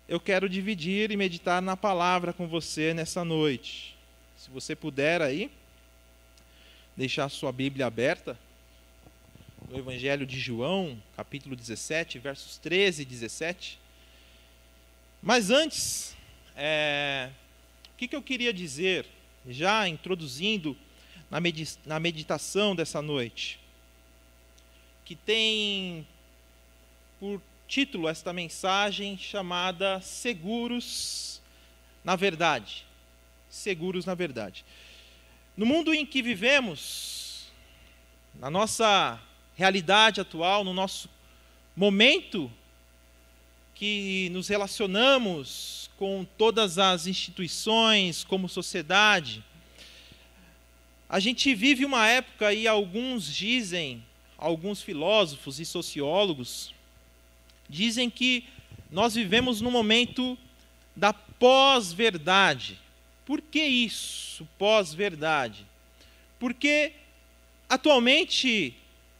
eu quero dividir e meditar na palavra com você nessa noite. Se você puder aí, deixar a sua Bíblia aberta, no Evangelho de João, capítulo 17, versos 13 e 17. Mas antes, o que eu queria dizer, já introduzindo na meditação dessa noite, que tem por título esta mensagem chamada Seguros na Verdade. Seguros na Verdade. No mundo em que vivemos, na nossa realidade atual, no nosso momento que nos relacionamos com todas as instituições, como sociedade, a gente vive uma época, e alguns dizem, alguns filósofos e sociólogos, dizem que nós vivemos no momento da pós-verdade. Por que isso, pós-verdade? Porque atualmente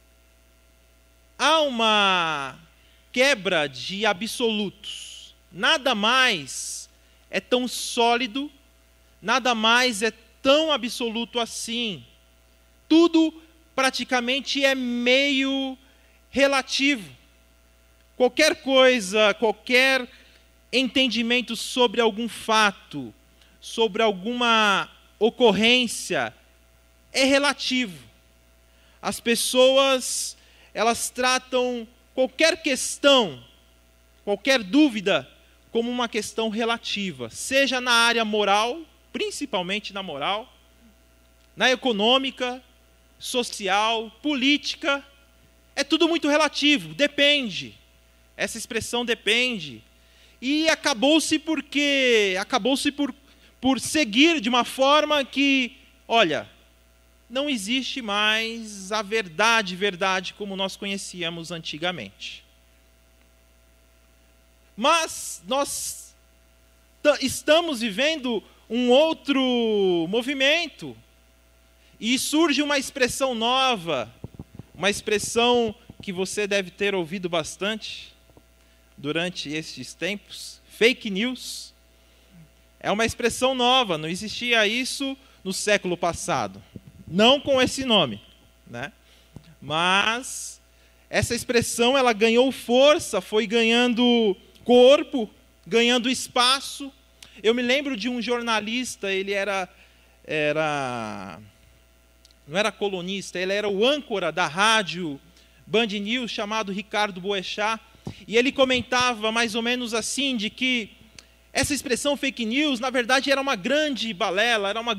há uma quebra de absolutos. Nada mais é tão sólido, nada mais é tão absoluto assim. Tudo praticamente é meio relativo. Qualquer coisa, qualquer entendimento sobre algum fato, sobre alguma ocorrência, é relativo. As pessoas, elas tratam qualquer questão, qualquer dúvida, como uma questão relativa, seja na área moral, principalmente na moral, na econômica, social, política, é tudo muito relativo, depende. Essa expressão depende. E acabou-se por seguir de uma forma que, olha, não existe mais a verdade como nós conhecíamos antigamente. Mas nós estamos vivendo um outro movimento, e surge uma expressão nova, uma expressão que você deve ter ouvido bastante durante estes tempos, fake news. É uma expressão nova, não existia isso no século passado. Não com esse nome, né? Mas essa expressão, ela ganhou força, foi ganhando corpo, ganhando espaço. Eu me lembro de um jornalista, ele não era colunista, ele era o âncora da rádio Band News, chamado Ricardo Boechat, e ele comentava mais ou menos assim, de que essa expressão fake news, na verdade, era uma grande balela, era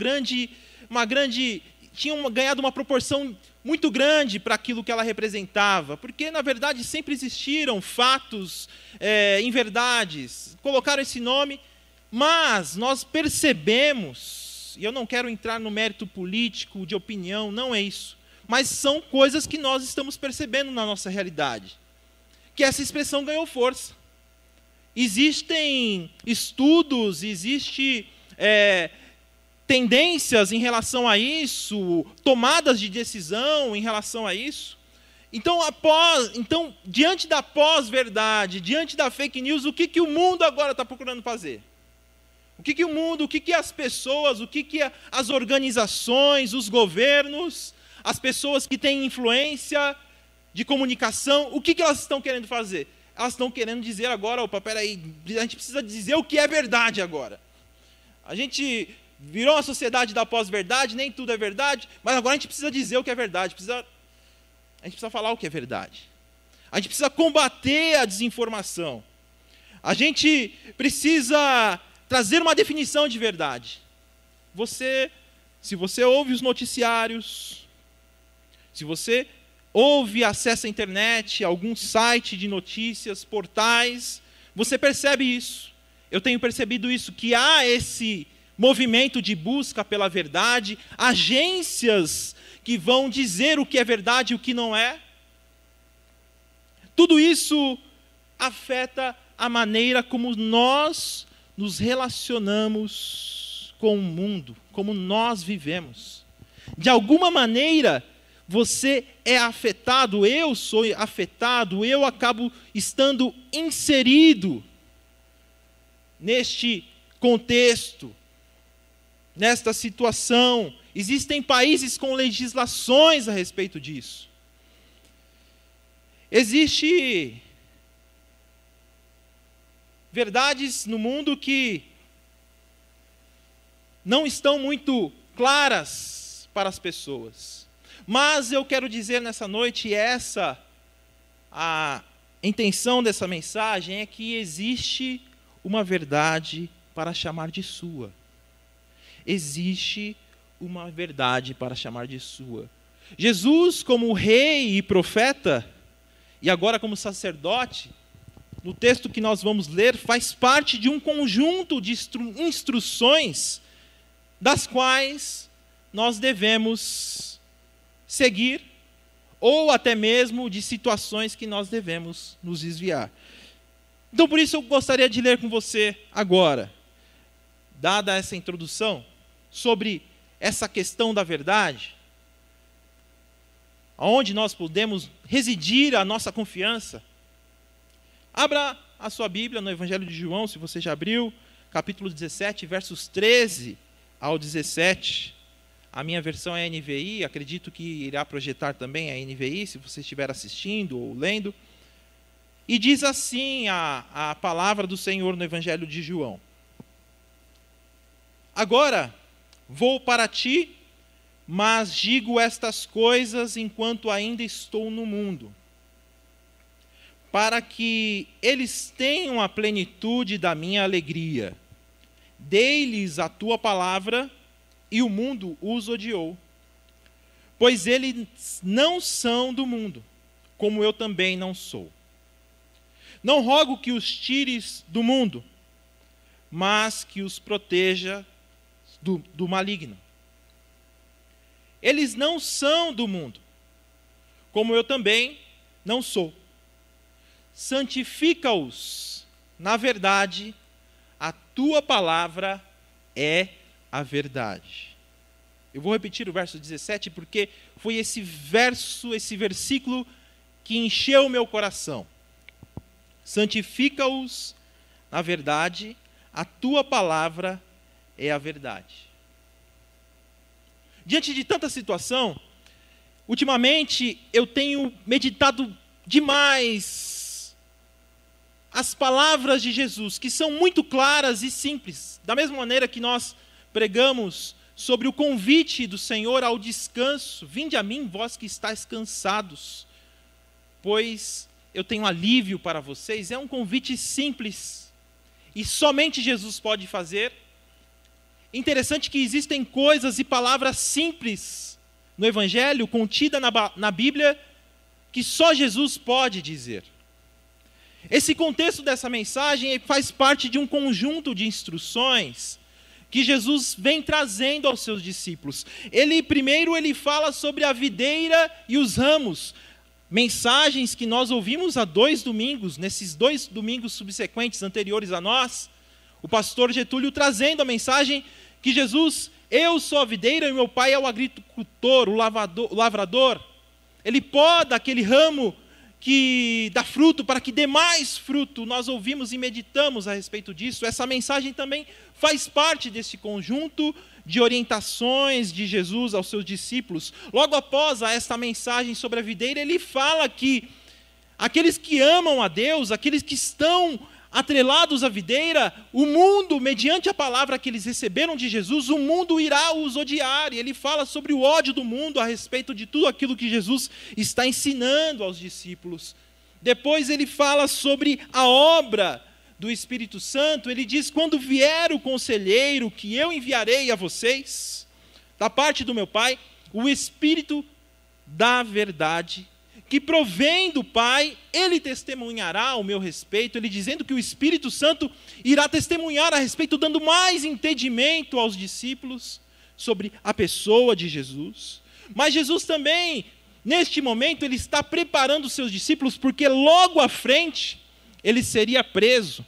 tinha ganhado uma proporção muito grande para aquilo que ela representava, porque, na verdade, sempre existiram fatos, inverdades, colocaram esse nome, mas nós percebemos, e eu não quero entrar no mérito político, de opinião, não é isso, mas são coisas que nós estamos percebendo na nossa realidade, que essa expressão ganhou força. Existem estudos, existem tendências em relação a isso, tomadas de decisão em relação a isso. Então, diante da pós-verdade, diante da fake news, o que o mundo agora está procurando fazer? O que o mundo, o que as pessoas, o que as organizações, os governos, as pessoas que têm influência de comunicação, o que elas estão querendo fazer? Elas estão querendo dizer agora, opa, peraí, a gente precisa dizer o que é verdade agora. A gente virou uma sociedade da pós-verdade, nem tudo é verdade, mas agora a gente precisa dizer o que é verdade, a gente precisa falar o que é verdade. A gente precisa combater a desinformação. A gente precisa trazer uma definição de verdade. Se você ouve os noticiários, se você acessa a internet, algum site de notícias, portais, você percebe isso. Eu tenho percebido isso, que há esse movimento de busca pela verdade, agências que vão dizer o que é verdade e o que não é. Tudo isso afeta a maneira como nós nos relacionamos com o mundo, como nós vivemos. De alguma maneira, você é afetado, eu sou afetado, eu acabo estando inserido neste contexto, nesta situação. Existem países com legislações a respeito disso. Existem verdades no mundo que não estão muito claras para as pessoas. Mas eu quero dizer nessa noite, a intenção dessa mensagem é que existe uma verdade para chamar de sua. Existe uma verdade para chamar de sua. Jesus, como rei e profeta, e agora como sacerdote, no texto que nós vamos ler, faz parte de um conjunto de instruções das quais nós devemos seguir, ou até mesmo de situações que nós devemos nos desviar. Então, por isso eu gostaria de ler com você agora, dada essa introdução, sobre essa questão da verdade, aonde nós podemos residir a nossa confiança. Abra a sua Bíblia no Evangelho de João, se você já abriu, capítulo 17, versos 13 ao 17. A minha versão é a NVI, acredito que irá projetar também a NVI, se você estiver assistindo ou lendo. E diz assim a palavra do Senhor no Evangelho de João: agora vou para ti, mas digo estas coisas enquanto ainda estou no mundo, para que eles tenham a plenitude da minha alegria. Dei-lhes a tua palavra, e o mundo os odiou, pois eles não são do mundo, como eu também não sou. Não rogo que os tires do mundo, mas que os proteja do maligno. Eles não são do mundo, como eu também não sou. Santifica-os na verdade, a tua palavra é a verdade. Eu vou repetir o verso 17, porque foi esse versículo que encheu o meu coração. Santifica-os na verdade, a tua palavra é a verdade. Diante de tanta situação, ultimamente eu tenho meditado demais as palavras de Jesus, que são muito claras e simples, da mesma maneira que nós pregamos sobre o convite do Senhor ao descanso. Vinde a mim, vós que estáis cansados, pois eu tenho alívio para vocês. É um convite simples e somente Jesus pode fazer. Interessante que existem coisas e palavras simples no Evangelho, contida na Bíblia, que só Jesus pode dizer. Esse contexto dessa mensagem faz parte de um conjunto de instruções que Jesus vem trazendo aos seus discípulos. Primeiro ele fala sobre a videira e os ramos, mensagens que nós ouvimos há 2 domingos, nesses 2 domingos subsequentes, anteriores a nós, o pastor Getúlio trazendo a mensagem que Jesus, eu sou a videira e meu pai é o agricultor, o lavrador. Ele poda aquele ramo que dá fruto para que dê mais fruto. Nós ouvimos e meditamos a respeito disso. Essa mensagem também faz parte desse conjunto de orientações de Jesus aos seus discípulos. Logo após esta mensagem sobre a videira, ele fala que aqueles que amam a Deus, aqueles que estão atrelados à videira, o mundo, mediante a palavra que eles receberam de Jesus, o mundo irá os odiar. E ele fala sobre o ódio do mundo a respeito de tudo aquilo que Jesus está ensinando aos discípulos. Depois ele fala sobre a obra do Espírito Santo. Ele diz: quando vier o conselheiro que eu enviarei a vocês, da parte do meu Pai, o Espírito da verdade, que provém do Pai, ele testemunhará ao meu respeito. Ele dizendo que o Espírito Santo irá testemunhar a respeito, dando mais entendimento aos discípulos sobre a pessoa de Jesus. Mas Jesus também, neste momento, ele está preparando os seus discípulos, porque logo à frente ele seria preso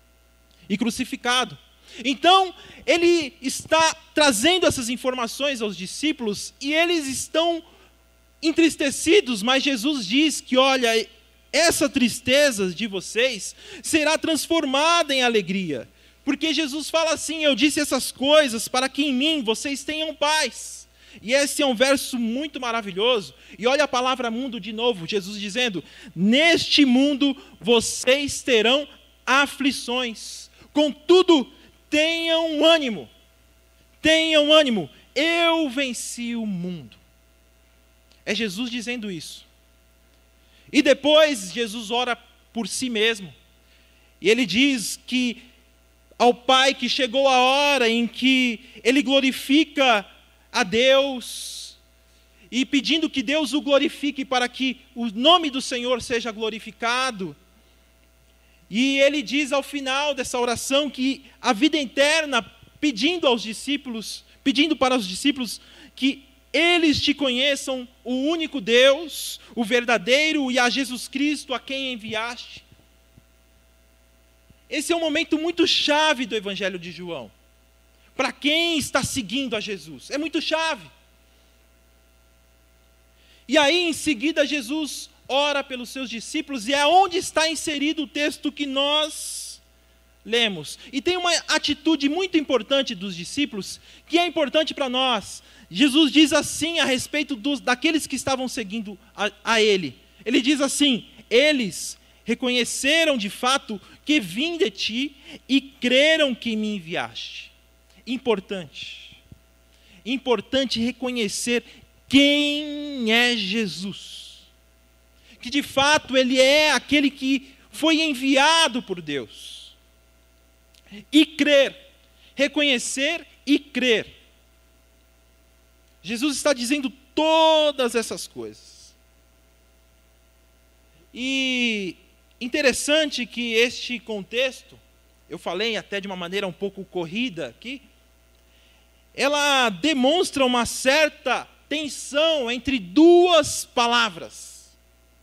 e crucificado. Então, ele está trazendo essas informações aos discípulos e eles estão entristecidos, mas Jesus diz que, olha, essa tristeza de vocês será transformada em alegria, Porque Jesus fala assim: eu disse essas coisas para que em mim vocês tenham paz. E esse é um verso muito maravilhoso. E olha a palavra mundo de novo, Jesus dizendo: neste mundo vocês terão aflições. Contudo, tenham ânimo. Tenham ânimo. Eu venci o mundo. É Jesus dizendo isso. E depois Jesus ora por si mesmo. E ele diz que ao Pai que chegou a hora em que ele glorifica a Deus, e pedindo que Deus o glorifique para que o nome do Senhor seja glorificado. E ele diz ao final dessa oração que a vida eterna, pedindo para os discípulos que eles te conheçam, o único Deus, o verdadeiro, e a Jesus Cristo a quem enviaste. Esse é um momento muito chave do Evangelho de João. Para quem está seguindo a Jesus. É muito chave. E aí, em seguida, Jesus ora pelos seus discípulos, e é onde está inserido o texto que nós lemos. E tem uma atitude muito importante dos discípulos, que é importante para nós. Jesus diz assim a respeito daqueles que estavam seguindo a ele. Ele diz assim: eles reconheceram de fato que vim de ti e creram que me enviaste. Importante reconhecer quem é Jesus. Que de fato ele é aquele que foi enviado por Deus. E crer, reconhecer e crer. Jesus está dizendo todas essas coisas. E interessante que este contexto, eu falei até de uma maneira um pouco corrida aqui, ela demonstra uma certa tensão entre duas palavras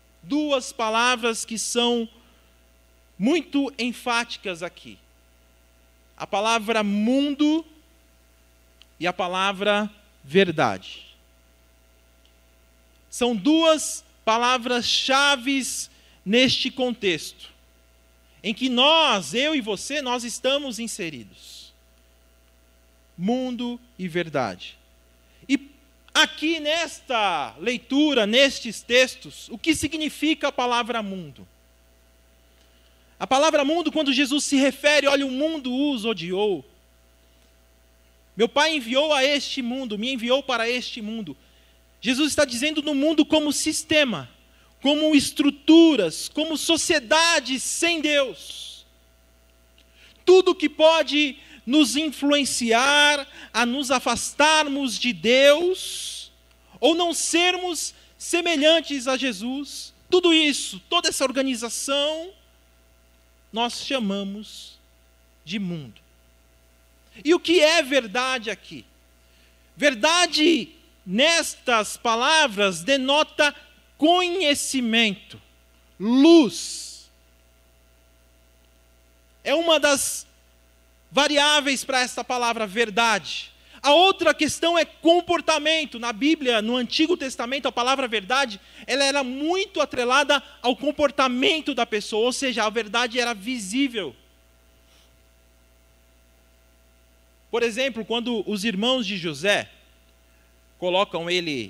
que são muito enfáticas aqui. A palavra mundo e a palavra verdade. São duas palavras-chave neste contexto, em que eu e você, nós estamos inseridos. Mundo e verdade. E aqui nesta leitura, nestes textos, o que significa a palavra mundo? A palavra mundo, quando Jesus se refere, olha, o mundo os odiou. Meu Pai enviou a este mundo, me enviou para este mundo. Jesus está dizendo no mundo como sistema, como estruturas, como sociedade sem Deus. Tudo que pode nos influenciar a nos afastarmos de Deus, ou não sermos semelhantes a Jesus, tudo isso, toda essa organização, nós chamamos de mundo. E o que é verdade aqui? Verdade, nestas palavras, denota conhecimento, luz. É uma das variáveis para esta palavra verdade. A outra questão é comportamento. Na Bíblia, no Antigo Testamento, a palavra verdade, ela era muito atrelada ao comportamento da pessoa, ou seja, a verdade era visível. Por exemplo, quando os irmãos de José colocam ele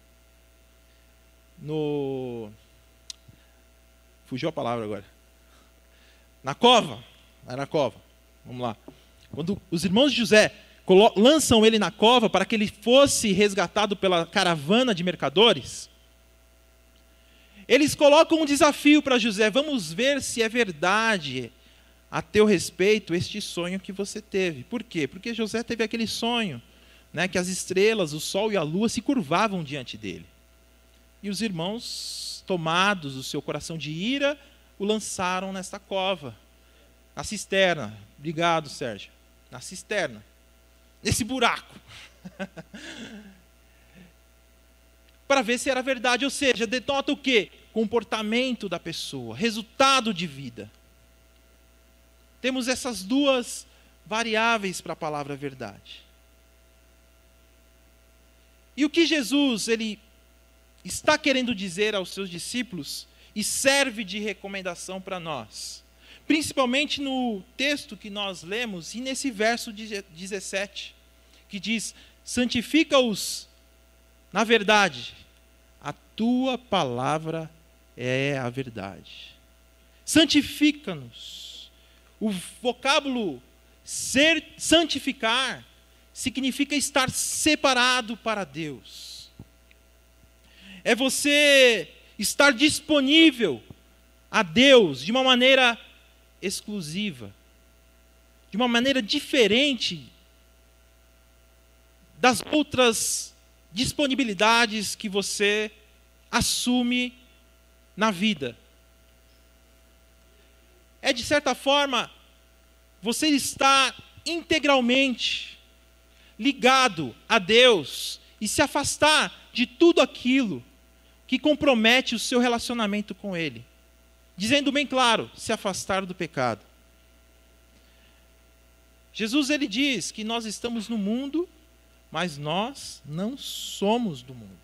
fugiu a palavra agora. Na cova. Era na cova. Vamos lá. Quando os irmãos de José lançam ele na cova para que ele fosse resgatado pela caravana de mercadores, eles colocam um desafio para José: vamos ver se é verdade a teu respeito este sonho que você teve. Por quê? Porque José teve aquele sonho, né, que as estrelas, o sol e a lua se curvavam diante dele. E os irmãos, tomados do seu coração de ira, o lançaram nesta cova, na cisterna. Obrigado, Sérgio. Na cisterna. Nesse buraco. Para ver se era verdade, ou seja, denota o quê? Comportamento da pessoa, resultado de vida. Temos essas duas variáveis para a palavra verdade. E o que Jesus ele está querendo dizer aos seus discípulos e serve de recomendação para nós? principalmente no texto que nós lemos e nesse verso 17, que diz: santifica-os na verdade, a tua palavra é a verdade. Santifica-nos. O vocábulo santificar significa estar separado para Deus. É você estar disponível a Deus de uma maneira exclusiva, de uma maneira diferente das outras disponibilidades que você assume na vida. É, de certa forma, você está integralmente ligado a Deus e se afastar de tudo aquilo que compromete o seu relacionamento com Ele. Dizendo bem claro, se afastar do pecado. Jesus, ele diz que nós estamos no mundo, mas nós não somos do mundo.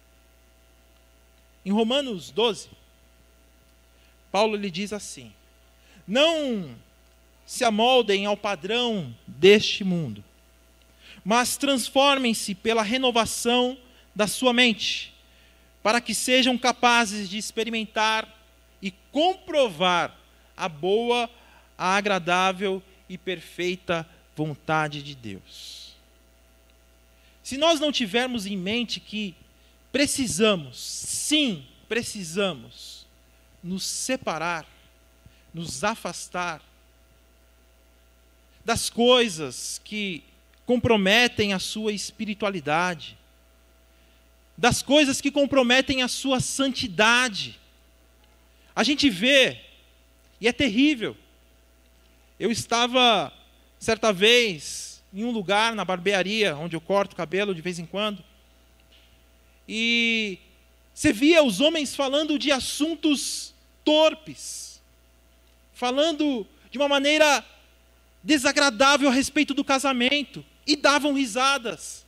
Em Romanos 12, Paulo lhe diz assim: não se amoldem ao padrão deste mundo, mas transformem-se pela renovação da sua mente, para que sejam capazes de experimentar e comprovar a boa, a agradável e perfeita vontade de Deus. Se nós não tivermos em mente que precisamos, sim, precisamos nos separar, nos afastar das coisas que comprometem a sua espiritualidade, das coisas que comprometem a sua santidade. A gente vê, e é terrível. Eu estava, certa vez, em um lugar, na barbearia, onde eu corto o cabelo de vez em quando, e você via os homens falando de assuntos torpes, falando de uma maneira desagradável a respeito do casamento, e davam risadas.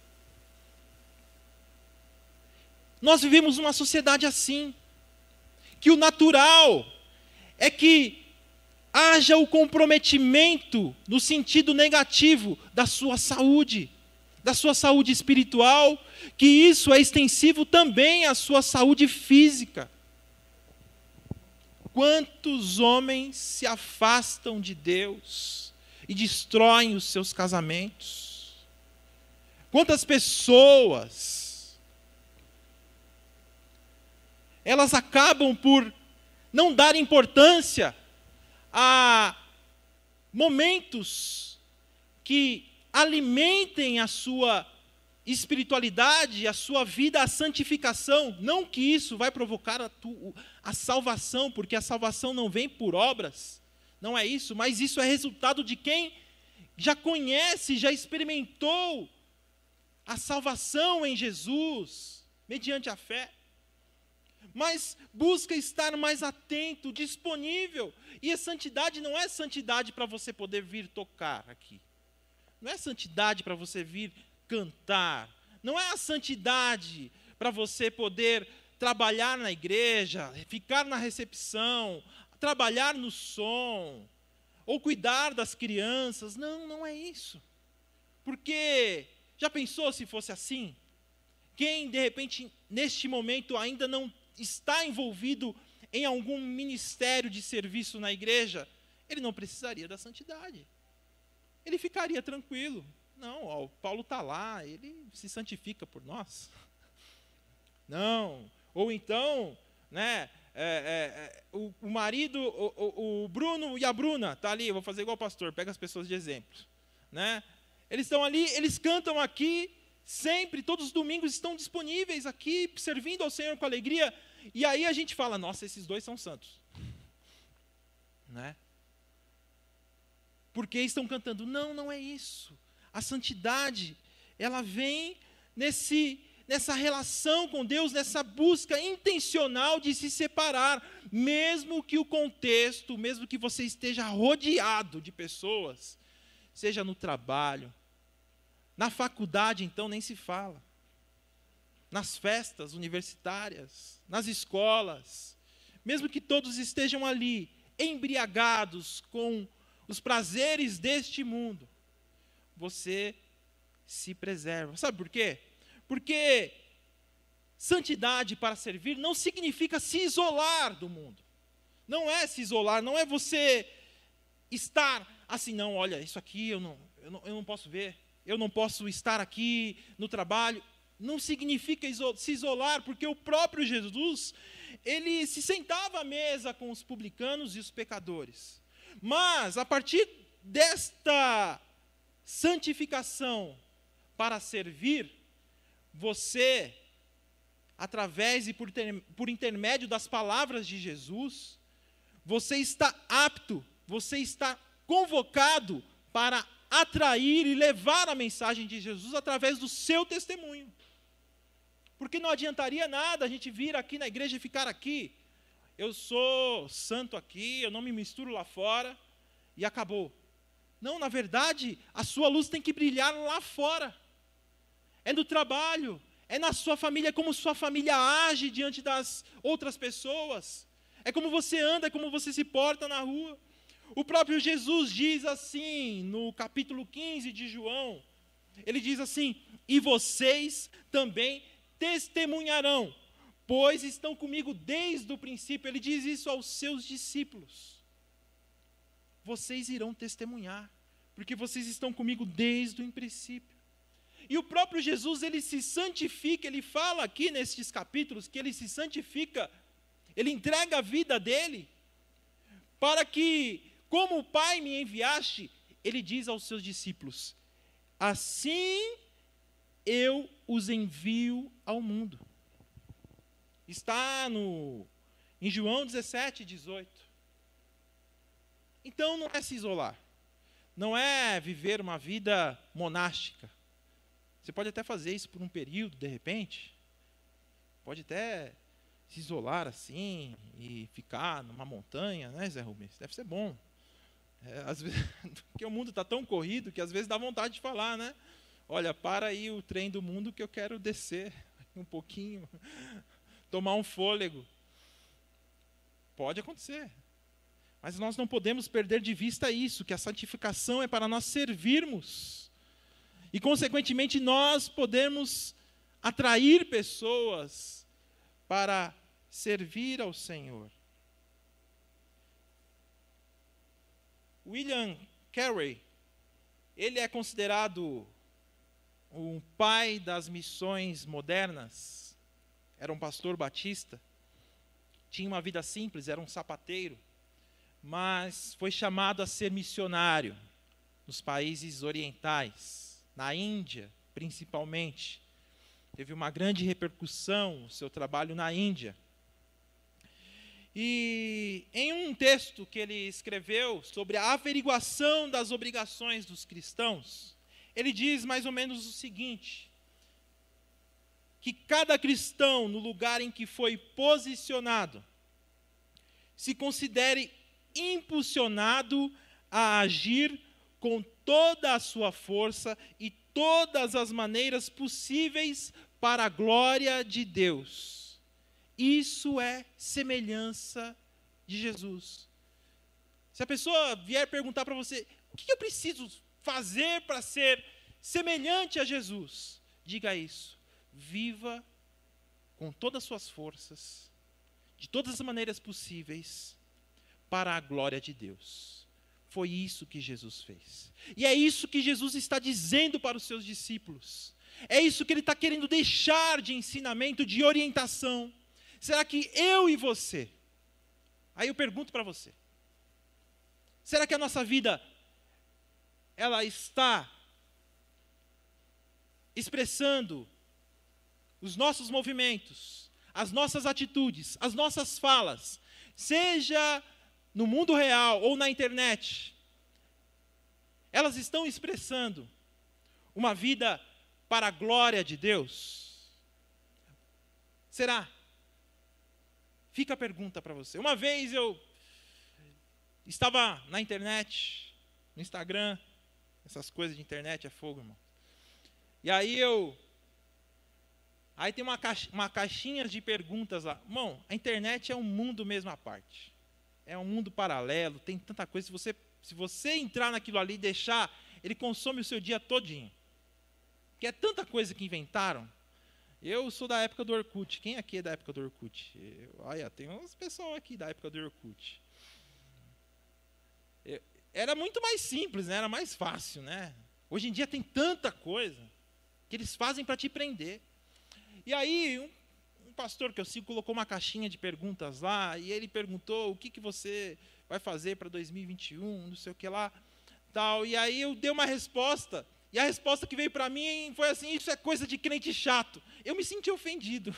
Nós vivemos numa sociedade assim, que o natural é que haja o comprometimento no sentido negativo da sua saúde espiritual, que isso é extensivo também à sua saúde física. Quantos homens se afastam de Deus e destroem os seus casamentos? Quantas pessoas elas acabam por não dar importância a momentos que alimentem a sua espiritualidade, a sua vida, a santificação. Não que isso vai provocar a salvação, porque a salvação não vem por obras, não é isso, mas isso é resultado de quem já conhece, já experimentou a salvação em Jesus, mediante a fé. Mas busca estar mais atento, disponível. E a santidade não é santidade para você poder vir tocar aqui. Não é santidade para você vir cantar. Não é a santidade para você poder trabalhar na igreja, ficar na recepção, trabalhar no som, ou cuidar das crianças. Não, não é isso. Porque, já pensou se fosse assim? Quem, de repente, neste momento ainda não está envolvido em algum ministério de serviço na igreja, ele não precisaria da santidade. Ele ficaria tranquilo. Não, ó, o Paulo está lá, ele se santifica por nós. Não. Ou então, né, o marido, o Bruno e a Bruna, está ali, eu vou fazer igual o pastor, pega as pessoas de exemplo. Né? Eles estão ali, eles cantam aqui, sempre, todos os domingos estão disponíveis aqui, servindo ao Senhor com alegria. E aí a gente fala, nossa, esses dois são santos. Né? Porque estão cantando. Não, não é isso. A santidade, ela vem nessa relação com Deus, nessa busca intencional de se separar, mesmo que o contexto, mesmo que você esteja rodeado de pessoas, seja no trabalho, na faculdade, então, nem se fala. Nas festas universitárias, nas escolas, mesmo que todos estejam ali, embriagados com os prazeres deste mundo, você se preserva. Sabe por quê? Porque santidade para servir não significa se isolar do mundo. Não é se isolar, não é você estar assim, não, olha, isso aqui eu não posso ver, eu não posso estar aqui no trabalho. Não significa se isolar, porque o próprio Jesus, ele se sentava à mesa com os publicanos e os pecadores. Mas, a partir desta santificação para servir, você, através e por intermédio das palavras de Jesus, você está apto, você está convocado para atrair e levar a mensagem de Jesus através do seu testemunho. Porque não adiantaria nada a gente vir aqui na igreja e ficar aqui. Eu sou santo aqui, eu não me misturo lá fora, e acabou. Não, na verdade, a sua luz tem que brilhar lá fora. É no trabalho, é na sua família, é como sua família age diante das outras pessoas. É como você anda, é como você se porta na rua. O próprio Jesus diz assim, no capítulo 15 de João, ele diz assim, e vocês também testemunharão, pois estão comigo desde o princípio. Ele diz isso aos seus discípulos. Vocês irão testemunhar, porque vocês estão comigo desde o princípio. E o próprio Jesus, ele se santifica, ele fala aqui nestes capítulos que ele se santifica, ele entrega a vida dele, para que, como o Pai me enviaste, ele diz aos seus discípulos, assim eu os envio ao mundo. Está em João 17, 18. Então não é se isolar, não é viver uma vida monástica. Você pode até fazer isso por um período, de repente, pode até se isolar assim e ficar numa montanha, né, Zé Rubens? Deve ser bom. Às vezes, porque o mundo está tão corrido que às vezes dá vontade de falar, né? Olha, para aí o trem do mundo que eu quero descer um pouquinho, tomar um fôlego. Pode acontecer. Mas nós não podemos perder de vista isso, que a santificação é para nós servirmos. E, consequentemente, nós podemos atrair pessoas para servir ao Senhor. William Carey, ele é considerado um pai das missões modernas. Era um pastor batista, tinha uma vida simples, era um sapateiro, mas foi chamado a ser missionário nos países orientais, na Índia, principalmente. Teve uma grande repercussão o seu trabalho na Índia. E em um texto que ele escreveu sobre a averiguação das obrigações dos cristãos, ele diz mais ou menos o seguinte, que cada cristão, no lugar em que foi posicionado, se considere impulsionado a agir com toda a sua força e todas as maneiras possíveis para a glória de Deus. Isso é semelhança de Jesus. Se a pessoa vier perguntar para você, o que eu preciso fazer para ser semelhante a Jesus? Diga isso. Viva com todas as suas forças, de todas as maneiras possíveis, para a glória de Deus. Foi isso que Jesus fez. E é isso que Jesus está dizendo para os seus discípulos. É isso que ele está querendo deixar de ensinamento, de orientação. Será que eu e você, aí eu pergunto para você, será que a nossa vida, ela está expressando os nossos movimentos, as nossas atitudes, as nossas falas, seja no mundo real ou na internet, elas estão expressando uma vida para a glória de Deus? Será? Fica a pergunta para você. Uma vez eu estava na internet, no Instagram, essas coisas de internet é fogo, irmão. E aí Aí tem uma caixinha de perguntas lá. Irmão, a internet é um mundo mesmo à parte. é um mundo paralelo, tem tanta coisa. Se você entrar naquilo ali e deixar, ele consome o seu dia todinho. Porque é tanta coisa que inventaram. Eu sou da época do Orkut. Quem aqui é da época do Orkut? Olha, tem uns pessoal aqui da época do Orkut. Era muito mais simples, né? Era mais fácil, né? Hoje em dia tem tanta coisa que eles fazem para te prender. E aí, um pastor que eu sigo colocou uma caixinha de perguntas lá, e ele perguntou o que você vai fazer para 2021, não sei o que lá, tal. E aí eu dei uma resposta, e a resposta que veio para mim foi assim: isso é coisa de crente chato. Eu me senti ofendido.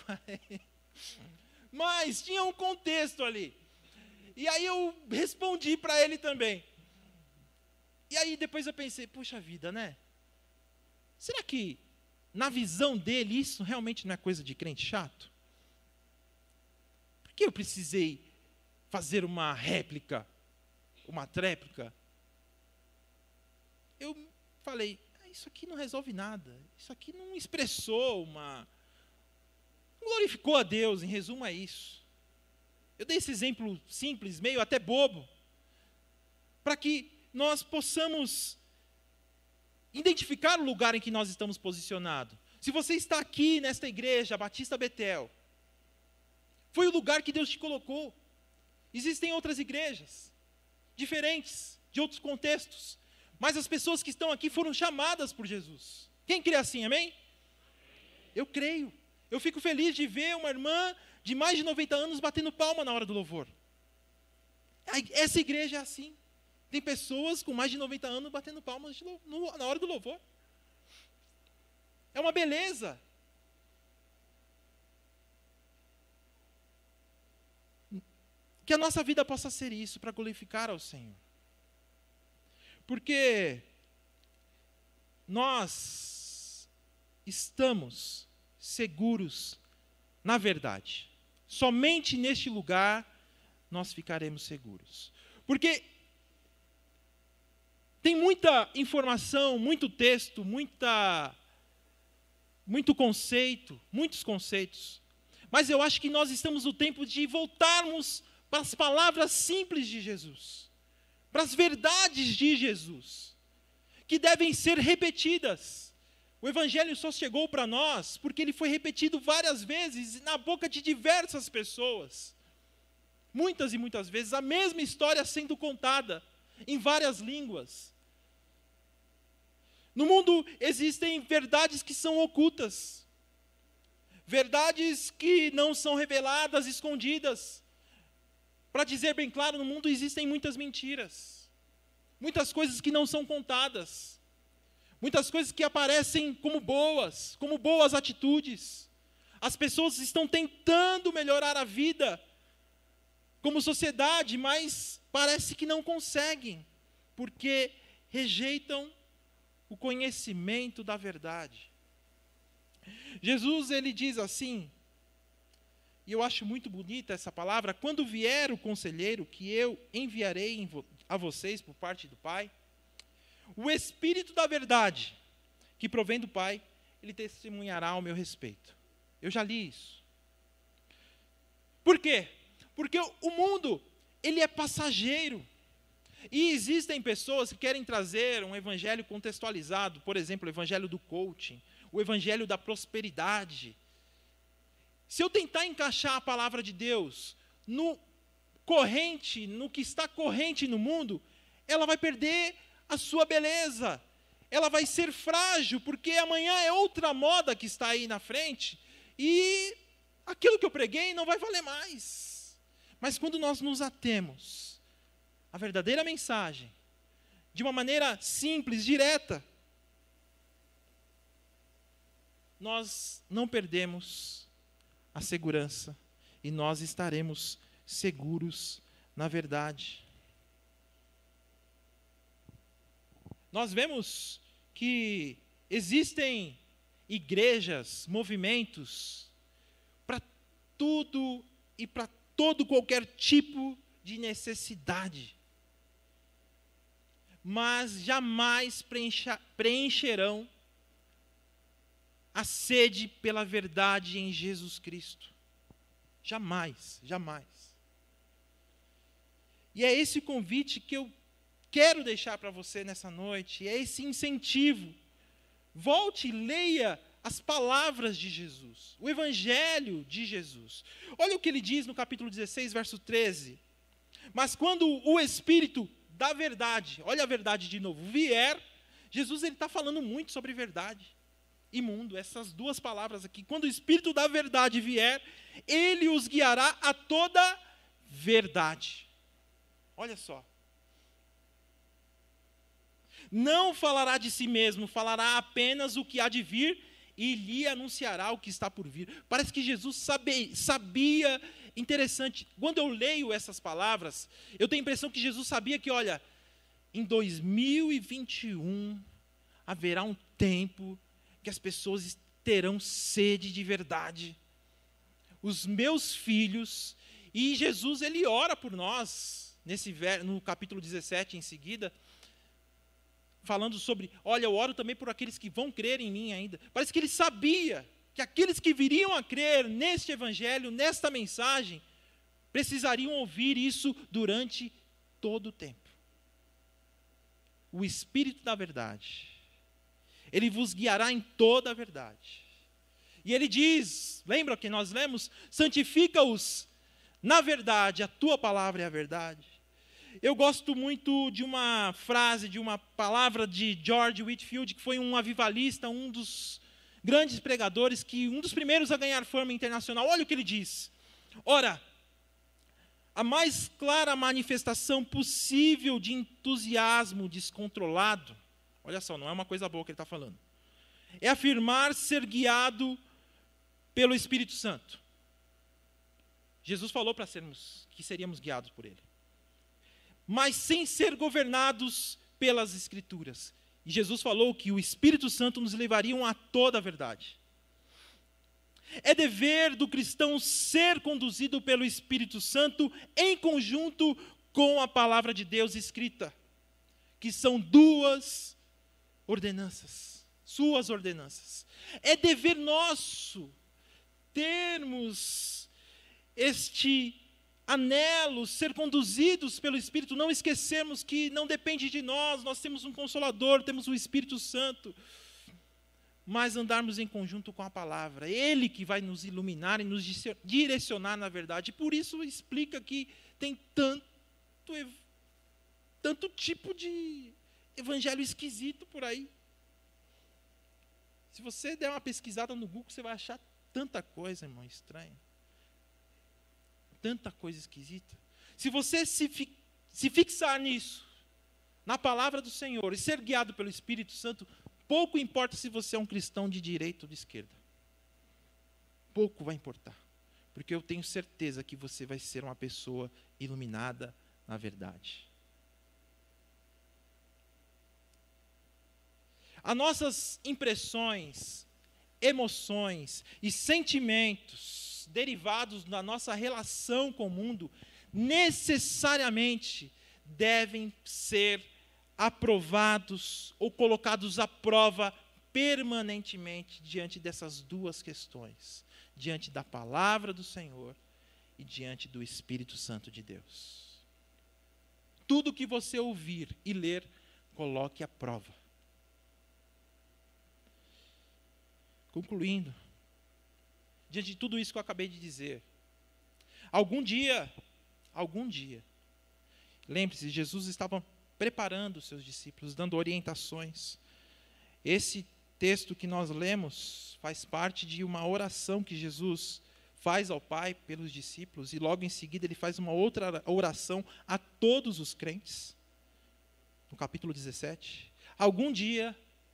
Mas tinha um contexto ali. E aí eu respondi para ele também. E aí depois eu pensei, puxa vida, né? Será que na visão dele isso realmente não é coisa de crente chato? Por que eu precisei fazer uma réplica, uma tréplica? Eu falei, isso aqui não resolve nada. Isso aqui não expressou não glorificou a Deus, em resumo é isso. Eu dei esse exemplo simples, meio até bobo, para que nós possamos identificar o lugar em que nós estamos posicionados. Se você está aqui nesta igreja, Batista Betel, foi o lugar que Deus te colocou. Existem outras igrejas, diferentes, de outros contextos, mas as pessoas que estão aqui foram chamadas por Jesus. Quem crê assim, amém? Eu creio. Eu fico feliz de ver uma irmã de mais de 90 anos batendo palma na hora do louvor. Essa igreja é assim. Tem pessoas com mais de 90 anos batendo palmas na hora do louvor. É uma beleza. Que a nossa vida possa ser isso, para glorificar ao Senhor. Porque nós estamos seguros na verdade. Somente neste lugar nós ficaremos seguros. Porque tem muita informação, muito texto, muito conceito, muitos conceitos. Mas eu acho que nós estamos no tempo de voltarmos para as palavras simples de Jesus, para as verdades de Jesus, que devem ser repetidas. O Evangelho só chegou para nós porque ele foi repetido várias vezes na boca de diversas pessoas. Muitas e muitas vezes a mesma história sendo contada em várias línguas. No mundo existem verdades que são ocultas, verdades que não são reveladas, escondidas. Para dizer bem claro, no mundo existem muitas mentiras, muitas coisas que não são contadas, muitas coisas que aparecem como boas atitudes. As pessoas estão tentando melhorar a vida como sociedade, mas parece que não conseguem, porque rejeitam o conhecimento da verdade. Jesus, ele diz assim, e eu acho muito bonita essa palavra: quando vier o conselheiro que eu enviarei a vocês por parte do Pai, o Espírito da verdade, que provém do Pai, ele testemunhará ao meu respeito. Eu já li isso. Por quê? Porque o mundo, ele é passageiro. E existem pessoas que querem trazer um evangelho contextualizado, por exemplo, o evangelho do coaching, o evangelho da prosperidade. Se eu tentar encaixar a palavra de Deus no que está corrente no mundo, ela vai perder a sua beleza. Ela vai ser frágil, porque amanhã é outra moda que está aí na frente, e aquilo que eu preguei não vai valer mais. Mas quando nós nos atemos à verdadeira mensagem, de uma maneira simples, direta, nós não perdemos a segurança e nós estaremos seguros na verdade. Nós vemos que existem igrejas, movimentos, para tudo e para todo qualquer tipo de necessidade, mas jamais preencherão a sede pela verdade em Jesus Cristo. Jamais, jamais. E é esse convite que eu quero deixar para você nessa noite, é esse incentivo. Volte e leia as palavras de Jesus, o Evangelho de Jesus. Olha o que ele diz no capítulo 16, verso 13. Mas quando o Espírito da verdade, olha a verdade de novo, vier, Jesus está falando muito sobre verdade e mundo, essas duas palavras aqui. Quando o Espírito da verdade vier, ele os guiará a toda verdade. Olha só. Não falará de si mesmo, falará apenas o que há de vir e lhe anunciará o que está por vir. Parece que Jesus sabia, interessante, quando eu leio essas palavras, eu tenho a impressão que Jesus sabia que, olha, em 2021 haverá um tempo que as pessoas terão sede de verdade. Os meus filhos, e Jesus ele ora por nós, no capítulo 17 em seguida, falando sobre, olha, eu oro também por aqueles que vão crer em mim ainda. Parece que ele sabia que aqueles que viriam a crer neste evangelho, nesta mensagem, precisariam ouvir isso durante todo o tempo. O Espírito da verdade, ele vos guiará em toda a verdade. E ele diz, lembra que nós lemos? Santifica-os na verdade, a tua palavra é a verdade. Eu gosto muito de uma frase, de uma palavra de George Whitefield, que foi um avivalista, um dos grandes pregadores, um dos primeiros a ganhar fama internacional. Olha o que ele diz. Ora, a mais clara manifestação possível de entusiasmo descontrolado, olha só, não é uma coisa boa que ele está falando, é afirmar ser guiado pelo Espírito Santo. Jesus falou que seríamos guiados por ele. Mas sem ser governados pelas Escrituras. E Jesus falou que o Espírito Santo nos levaria a toda a verdade. É dever do cristão ser conduzido pelo Espírito Santo em conjunto com a palavra de Deus escrita, que são duas ordenanças, suas ordenanças. É dever nosso termos este anelo, ser conduzidos pelo Espírito, não esquecermos que não depende de nós, nós temos um Consolador, temos o Espírito Santo, mas andarmos em conjunto com a palavra, Ele que vai nos iluminar e nos direcionar na verdade. Por isso explica que tem tanto tipo de evangelho esquisito por aí. Se você der uma pesquisada no Google, você vai achar tanta coisa, irmão, estranha. Tanta coisa esquisita. Se você se fixar nisso, na palavra do Senhor, e ser guiado pelo Espírito Santo, pouco importa se você é um cristão de direita ou de esquerda. Pouco vai importar. Porque eu tenho certeza que você vai ser uma pessoa iluminada na verdade. As nossas impressões, emoções e sentimentos derivados da nossa relação com o mundo, necessariamente devem ser aprovados ou colocados à prova permanentemente diante dessas duas questões, diante da palavra do Senhor e diante do Espírito Santo de Deus. Tudo que você ouvir e ler, coloque à prova. Concluindo, diante de tudo isso que eu acabei de dizer, algum dia, lembre-se, Jesus estava preparando os seus discípulos, dando orientações. Esse texto que nós lemos faz parte de uma oração que Jesus faz ao Pai pelos discípulos, e logo em seguida ele faz uma outra oração a todos os crentes, no capítulo 17. Algum dia,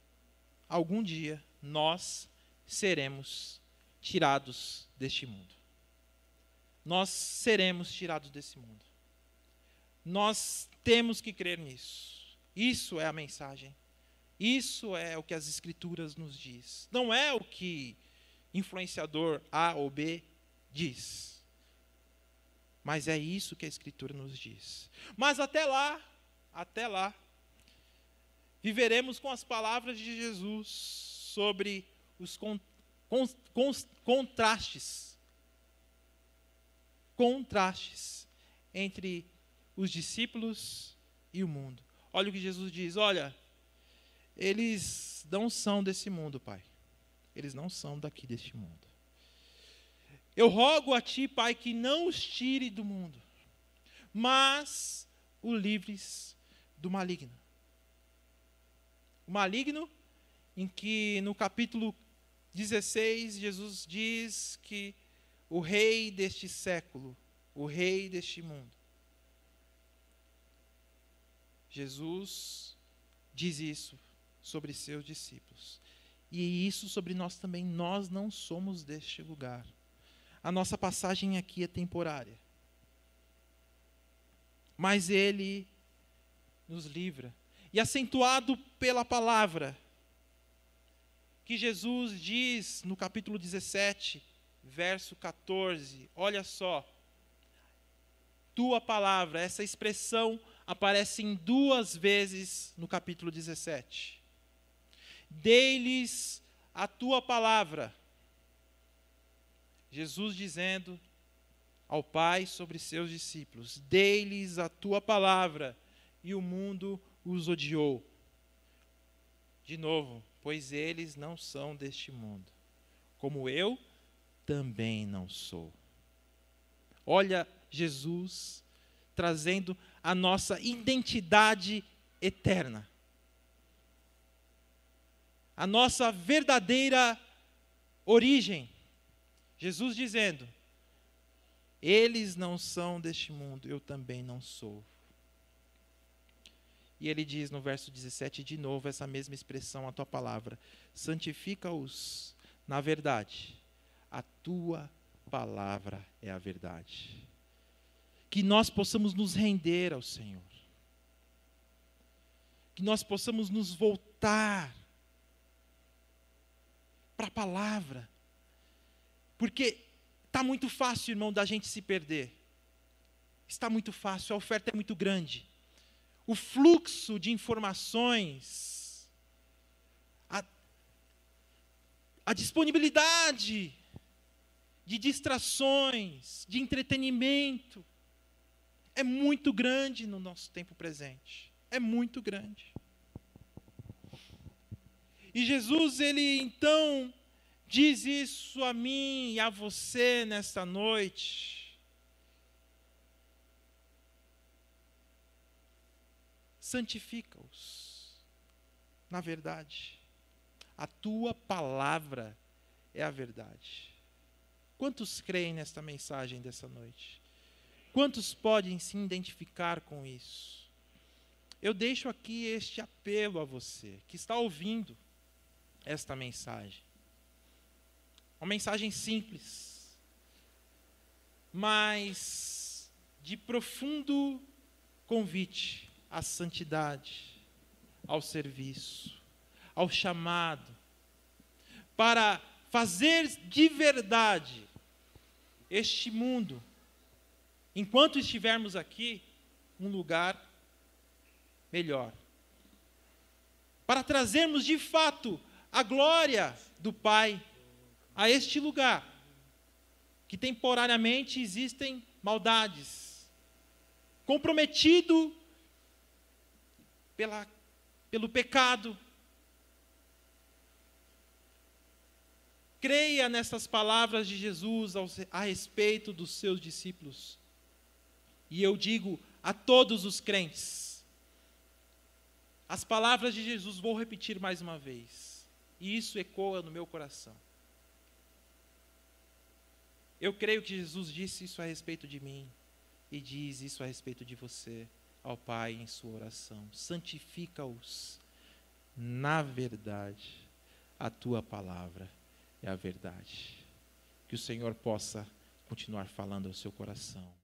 nós seremos tirados deste mundo. Nós seremos tirados desse mundo. Nós temos que crer nisso. Isso é a mensagem. Isso é o que as Escrituras nos diz. Não é o que influenciador A ou B diz. Mas é isso que a Escritura nos diz. Mas até lá, viveremos com as palavras de Jesus sobre os contrastes entre os discípulos e o mundo. Olha o que Jesus diz, olha, eles não são desse mundo, Pai. Eles não são daqui deste mundo. Eu rogo a Ti, Pai, que não os tire do mundo, mas o livres do maligno. O maligno em que no capítulo 16 Jesus diz que o rei deste século, o rei deste mundo. Jesus diz isso sobre seus discípulos. E isso sobre nós também, nós não somos deste lugar. A nossa passagem aqui é temporária. Mas Ele nos livra. E acentuado pela palavra, que Jesus diz no capítulo 17, verso 14, olha só. Tua palavra, essa expressão aparece em 2 vezes no capítulo 17. Dei-lhes a tua palavra. Jesus dizendo ao Pai sobre seus discípulos, dei-lhes a tua palavra, e o mundo os odiou. De novo, pois eles não são deste mundo, como eu também não sou. Olha Jesus trazendo a nossa identidade eterna. A nossa verdadeira origem. Jesus dizendo, eles não são deste mundo, eu também não sou. E ele diz no verso 17 de novo essa mesma expressão, a tua palavra. Santifica-os na verdade. A tua palavra é a verdade. Que nós possamos nos render ao Senhor. Que nós possamos nos voltar para a palavra. Porque está muito fácil, irmão, da gente se perder. Está muito fácil, a oferta é muito grande. O fluxo de informações, a disponibilidade de distrações, de entretenimento, é muito grande no nosso tempo presente. É muito grande. E Jesus, ele então diz isso a mim e a você nesta noite. Santifica-os na verdade. A tua palavra é a verdade. Quantos creem nesta mensagem dessa noite? Quantos podem se identificar com isso? Eu deixo aqui este apelo a você que está ouvindo esta mensagem. Uma mensagem simples, mas de profundo convite à santidade, ao serviço, ao chamado, para fazer de verdade este mundo, enquanto estivermos aqui, um lugar melhor. Para trazermos de fato a glória do Pai a este lugar, que temporariamente existem maldades, comprometido pelo pecado. Creia nessas palavras de Jesus a respeito dos seus discípulos. E eu digo a todos os crentes, as palavras de Jesus, vou repetir mais uma vez, e isso ecoa no meu coração. Eu creio que Jesus disse isso a respeito de mim, e diz isso a respeito de você, ao Pai em sua oração. Santifica-os na verdade, a tua palavra é a verdade. Que o Senhor possa continuar falando ao seu coração.